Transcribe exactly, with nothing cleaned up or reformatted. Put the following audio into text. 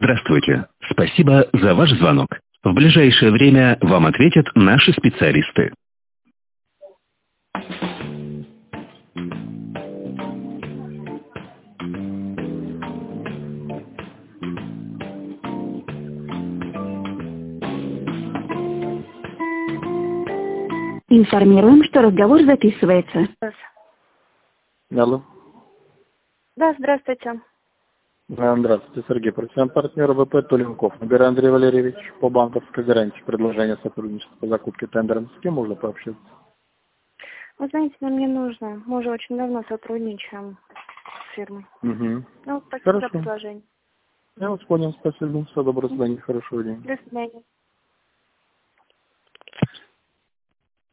Здравствуйте. Спасибо за ваш звонок. В ближайшее время вам ответят наши специалисты. Информируем, что разговор записывается. Алло. Да, здравствуйте. Да, здравствуйте, Сергей. Профессиональный партнер ВП Туленков. Набирай, Андрей Валерьевич, по банковской гарантии предложение сотрудничества по закупке тендером. С кем можно пообщаться? Вы знаете, нам не нужно. Мы уже очень давно сотрудничаем с фирмой. Угу. Ну, спасибо Хорошо. за предложение. Я вас понял. Спасибо. Всего доброго, до свидания. Хорошего дня. До свидания.